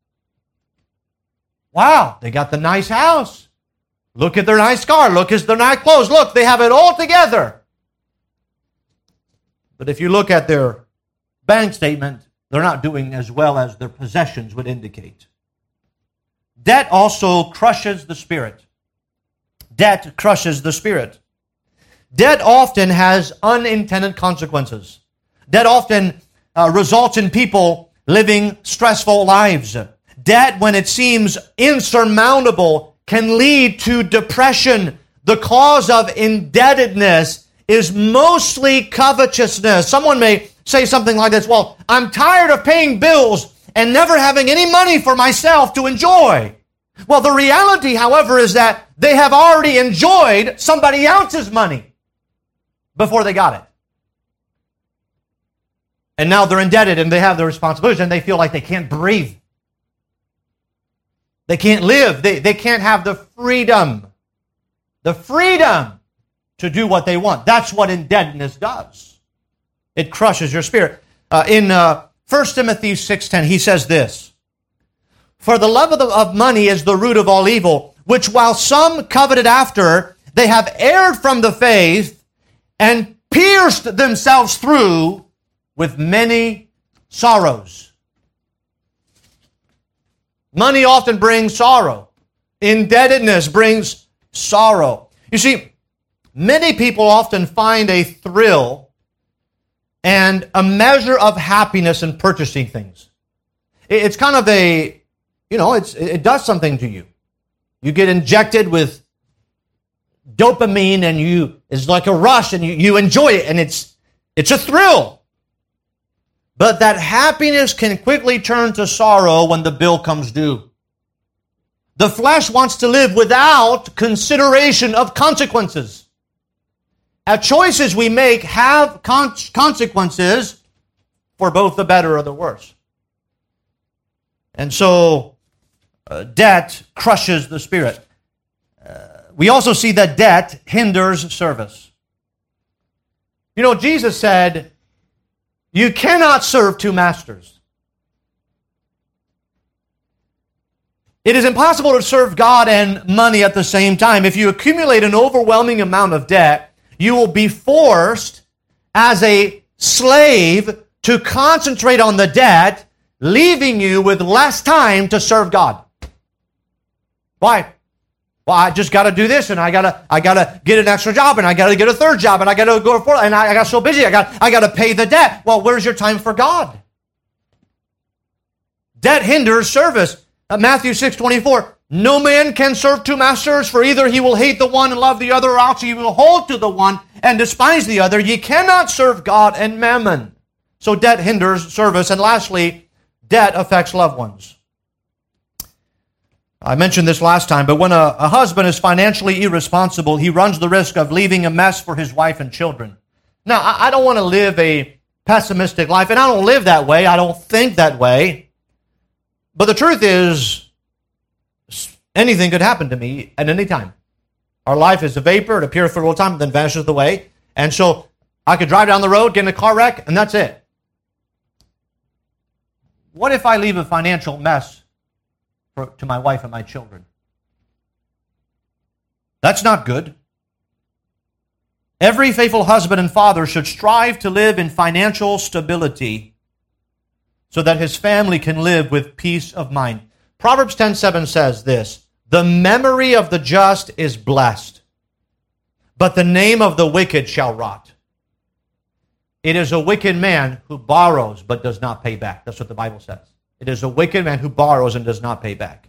Wow, they got the nice house. Look at their nice car. Look at their nice clothes. Look, they have it all together. But if you look at their bank statement, they're not doing as well as their possessions would indicate. Debt also crushes the spirit. Debt crushes the spirit. Debt often has unintended consequences. Debt often results in people living stressful lives. Debt, when it seems insurmountable, can lead to depression. The cause of indebtedness is mostly covetousness. Someone may say something like this, "Well, I'm tired of paying bills and never having any money for myself to enjoy." Well, the reality, however, is that they have already enjoyed somebody else's money before they got it. And now they're indebted and they have the responsibilities and they feel like they can't breathe. They can't live. They can't have the freedom to do what they want. That's what indebtedness does. It crushes your spirit. In 1 Timothy 6:10, he says this, "For the love of money is the root of all evil, which while some coveted after, they have erred from the faith and pierced themselves through with many sorrows." Money often brings sorrow. Indebtedness brings sorrow. You see, many people often find a thrill and a measure of happiness in purchasing things. It's kind of it does something to you. You get injected with dopamine and it's like a rush and you enjoy it, and It's a thrill. But that happiness can quickly turn to sorrow when the bill comes due. The flesh wants to live without consideration of consequences. Our choices we make have consequences for both the better or the worse. And so, debt crushes the spirit. We also see that debt hinders service. You know, Jesus said, you cannot serve two masters. It is impossible to serve God and money at the same time. If you accumulate an overwhelming amount of debt, you will be forced as a slave to concentrate on the debt, leaving you with less time to serve God. Why? Well, I just got to do this, and I gotta get an extra job, and I got to get a third job, and I got to go for, and I got so busy, I got to pay the debt. Well, where's your time for God? Debt hinders service. Matthew 6:24. No man can serve two masters, for either he will hate the one and love the other, or else he will hold to the one and despise the other. Ye cannot serve God and mammon. So debt hinders service. And lastly, debt affects loved ones. I mentioned this last time, but when a husband is financially irresponsible, he runs the risk of leaving a mess for his wife and children. Now, I don't want to live a pessimistic life, and I don't live that way. I don't think that way. But the truth is, anything could happen to me at any time. Our life is a vapor. It appears for a little time, then vanishes away. And so I could drive down the road, get in a car wreck, and that's it. What if I leave a financial mess to my wife and my children? That's not good. Every faithful husband and father should strive to live in financial stability so that his family can live with peace of mind. Proverbs 10:7 says this, the memory of the just is blessed, but the name of the wicked shall rot. It is a wicked man who borrows but does not pay back. That's what the Bible says. It is a wicked man who borrows and does not pay back.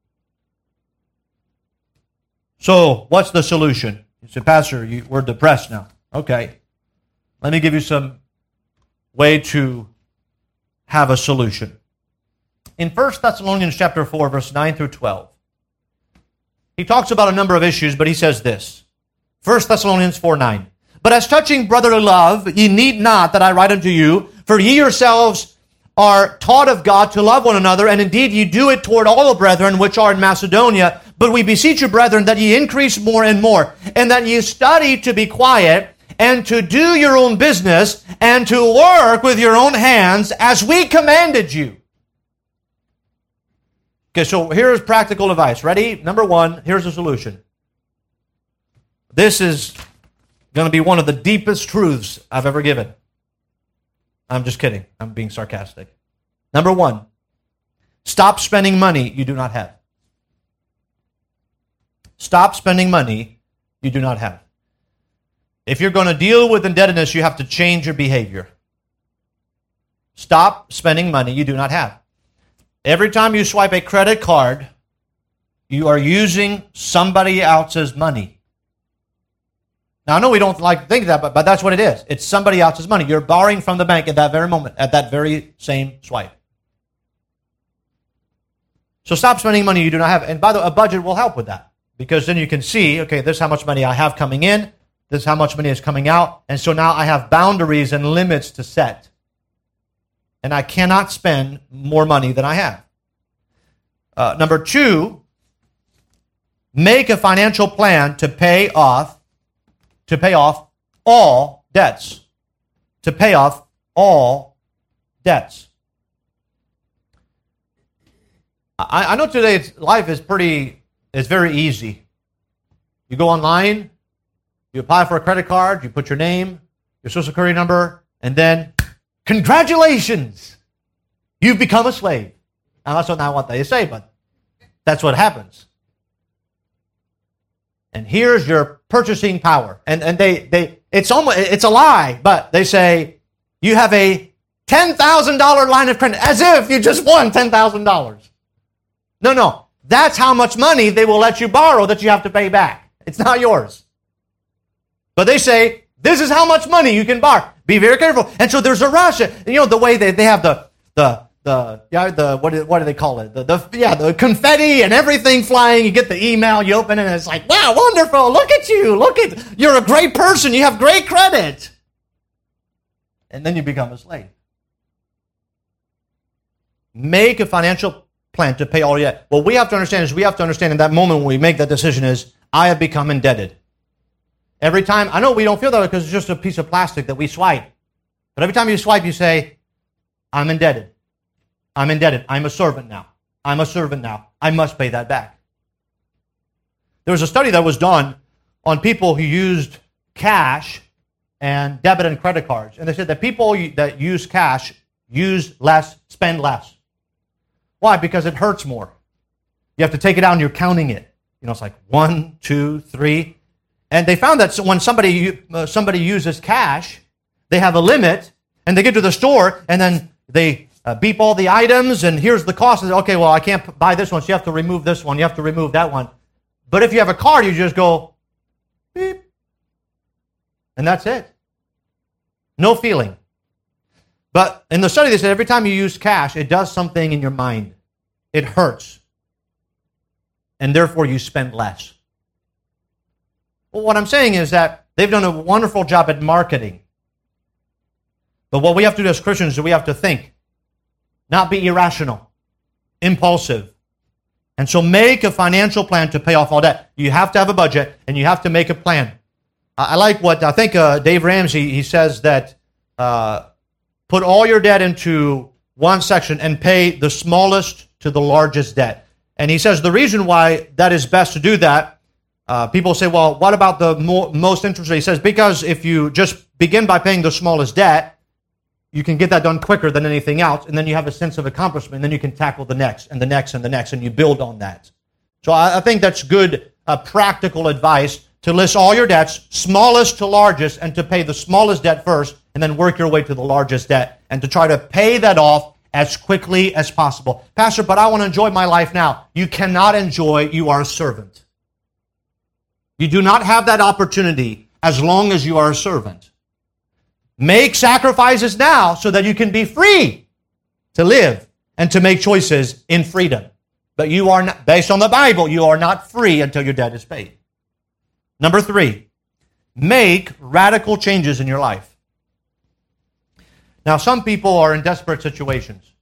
So, what's the solution? You say, Pastor, we're depressed now. Okay. Let me give you some way to have a solution. In 1 Thessalonians chapter 4, verse 9 through 12, he talks about a number of issues, but he says this. 1 Thessalonians 4:9. But as touching brotherly love, ye need not that I write unto you, for ye yourselves are taught of God to love one another, and indeed ye do it toward all the brethren which are in Macedonia. But we beseech you, brethren, that ye increase more and more, and that ye study to be quiet, and to do your own business, and to work with your own hands, as we commanded you. Okay, so here's practical advice. Ready? Number one, here's the solution. This is going to be one of the deepest truths I've ever given. I'm just kidding. I'm being sarcastic. Number one, stop spending money you do not have. Stop spending money you do not have. If you're going to deal with indebtedness, you have to change your behavior. Stop spending money you do not have. Every time you swipe a credit card, you are using somebody else's money. Now, I know we don't like to think that, but that's what it is. It's somebody else's money. You're borrowing from the bank at that very moment, at that very same swipe. So stop spending money you do not have. And by the way, a budget will help with that. Because then you can see, okay, this is how much money I have coming in. This is how much money is coming out. And so now I have boundaries and limits to set. And I cannot spend more money than I have. Number two, make a financial plan to pay off all debts. To pay off all debts. I know today's life is very easy. You go online, you apply for a credit card, you put your name, your social security number, and then, congratulations! You've become a slave. Now, that's not what they say, but that's what happens. And here's your purchasing power. And it's a lie, but they say you have a $10,000 line of credit, as if you just won $10,000. No. That's how much money they will let you borrow that you have to pay back. It's not yours. But they say, this is how much money you can borrow. Be very careful. And so there's a rush. You know, the way they have what do they call it? The confetti and everything flying. You get the email, you open it, and it's like, wow, wonderful. Look at you. You're a great person. You have great credit. And then you become a slave. Make a financial plan to pay all your debt. What we have to understand in that moment when we make that decision is, I have become indebted. Every time, I know we don't feel that because it's just a piece of plastic that we swipe. But every time you swipe, you say, I'm indebted. I'm indebted. I'm a servant now. I'm a servant now. I must pay that back. There was a study that was done on people who used cash and debit and credit cards. And they said that people that use cash use less, spend less. Why? Because it hurts more. You have to take it out and you're counting it. You know, it's like 1, 2, 3. And they found that when somebody uses cash, they have a limit, and they get to the store, and then they beep all the items, and here's the cost. And okay, well, I can't buy this one, so you have to remove this one. You have to remove that one. But if you have a card, you just go beep, and that's it. No feeling. But in the study, they said every time you use cash, it does something in your mind. It hurts. And therefore, you spend less. Well, what I'm saying is that they've done a wonderful job at marketing. But what we have to do as Christians is we have to think, not be irrational, impulsive. And so make a financial plan to pay off all debt. You have to have a budget, and you have to make a plan. I like what, I think Dave Ramsey, he says that put all your debt into one section and pay the smallest to the largest debt. And he says the reason why that is best to do that, people say, well, what about the most interest rate? He says, because if you just begin by paying the smallest debt, you can get that done quicker than anything else, and then you have a sense of accomplishment, and then you can tackle the next, and the next, and the next, and you build on that. So I think that's good practical advice, to list all your debts, smallest to largest, and to pay the smallest debt first, and then work your way to the largest debt, and to try to pay that off as quickly as possible. Pastor, but I want to enjoy my life now. You cannot enjoy, you are a servant. You do not have that opportunity as long as you are a servant. Make sacrifices now so that you can be free to live and to make choices in freedom. But you are not, based on the Bible, you are not free until your debt is paid. Number 3, make radical changes in your life. Now, some people are in desperate situations.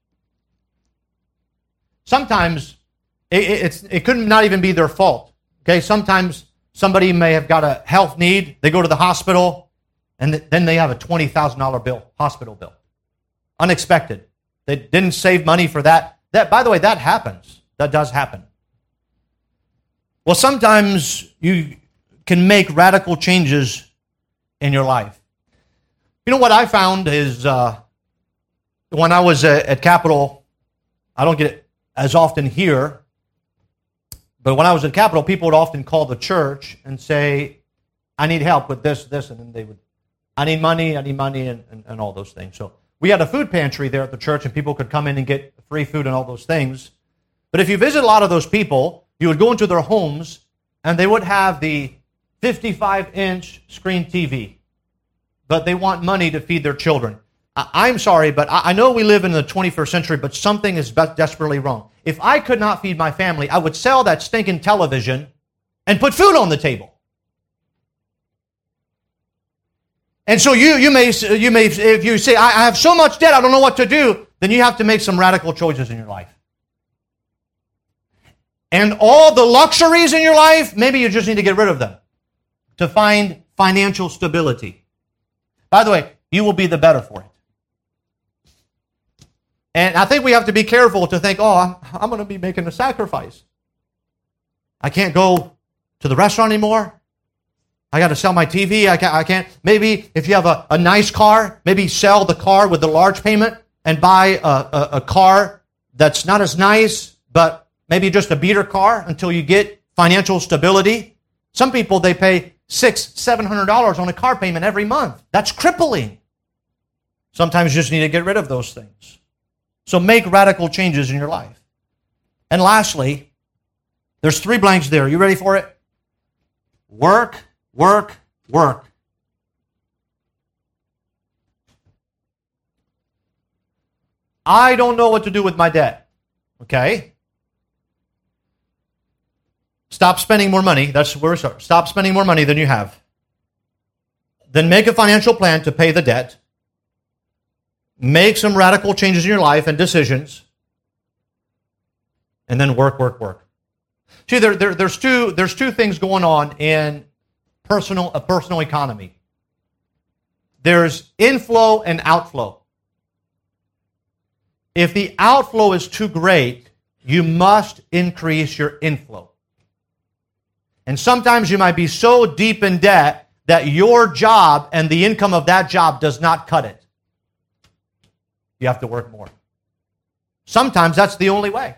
Sometimes it could not even be their fault. Okay, sometimes somebody may have got a health need. They go to the hospital, and then they have a $20,000 bill, hospital bill. Unexpected. They didn't save money for that. By the way, that happens. That does happen. Well, sometimes you can make radical changes in your life. You know what I found is when I was at Capitol, I don't get it as often here, but when I was at Capitol, people would often call the church and say, I need help with this, and then they would, I need money, and all those things. So we had a food pantry there at the church, and people could come in and get free food and all those things. But if you visit a lot of those people, you would go into their homes, and they would have the 55-inch screen TV. But they want money to feed their children. I'm sorry, but I know we live in the 21st century, but something is desperately wrong. If I could not feed my family, I would sell that stinking television and put food on the table. And so you may, if you say, I have so much debt, I don't know what to do, then you have to make some radical choices in your life. And all the luxuries in your life, maybe you just need to get rid of them to find financial stability. By the way, you will be the better for it. And I think we have to be careful to think, oh, I'm going to be making a sacrifice. I can't go to the restaurant anymore. I got to sell my TV. I can't. Maybe if you have a nice car, maybe sell the car with the large payment and buy a car that's not as nice, but maybe just a beater car until you get financial stability. Some people, they pay $600-700 on a car payment every month. That's crippling. Sometimes you just need to get rid of those things. So make radical changes in your life. And lastly, there's 3 blanks there. You ready for it? Work, work, work. I don't know what to do with my debt. Okay? Stop spending more money. That's where we start. Stop spending more money than you have. Then make a financial plan to pay the debt. Make some radical changes in your life and decisions. And then work. See, there's two things going on in a personal economy. There's inflow and outflow. If the outflow is too great, you must increase your inflow. And sometimes you might be so deep in debt that your job and the income of that job does not cut it. You have to work more. Sometimes that's the only way.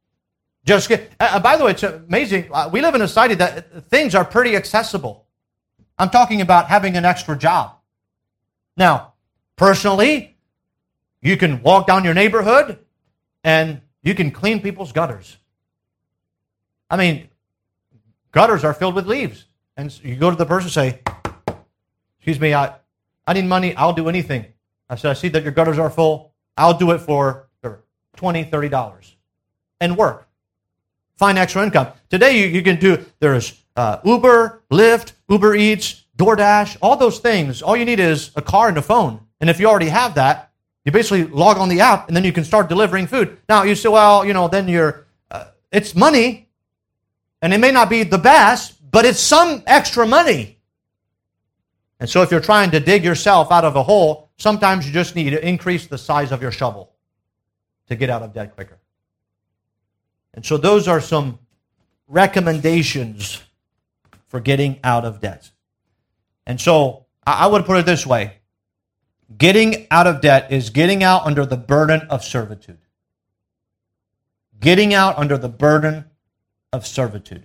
By the way, it's amazing. We live in a society that things are pretty accessible. I'm talking about having an extra job. Now, personally, you can walk down your neighborhood and you can clean people's gutters. I mean, gutters are filled with leaves. And you go to the person and say, excuse me, I need money. I'll do anything. I said, I see that your gutters are full. I'll do it for $20, $30. And work. Find extra income. Today you can do, there's Uber, Lyft, Uber Eats, DoorDash, all those things. All you need is a car and a phone. And if you already have that, you basically log on the app and then you can start delivering food. Now you say, well, then it's money. And it may not be the best, but it's some extra money. And so if you're trying to dig yourself out of a hole, sometimes you just need to increase the size of your shovel to get out of debt quicker. And so those are some recommendations for getting out of debt. And so I would put it this way. Getting out of debt is getting out under the burden of servitude. Getting out under the burden of servitude.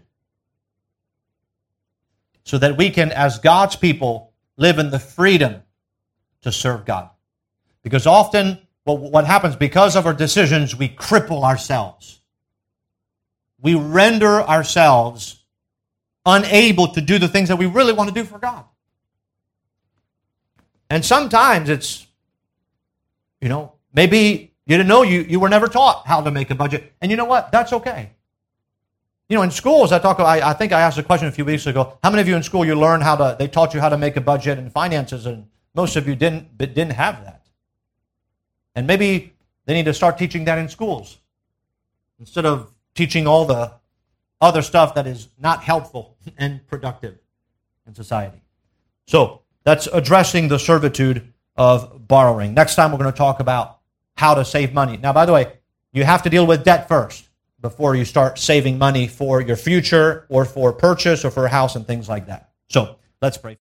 So that we can, as God's people, live in the freedom to serve God. Because often, what happens, because of our decisions, we cripple ourselves. We render ourselves unable to do the things that we really want to do for God. And sometimes it's, maybe you didn't know you were never taught how to make a budget. And you know what? That's okay. In schools, I think I asked a question a few weeks ago. How many of you in school you learned they taught you how to make a budget and finances, and most of you didn't have that. And maybe they need to start teaching that in schools instead of teaching all the other stuff that is not helpful and productive in society. So that's addressing the servitude of borrowing. Next time we're going to talk about how to save money. Now, by the way, you have to deal with debt first before you start saving money for your future or for purchase or for a house and things like that. So let's pray.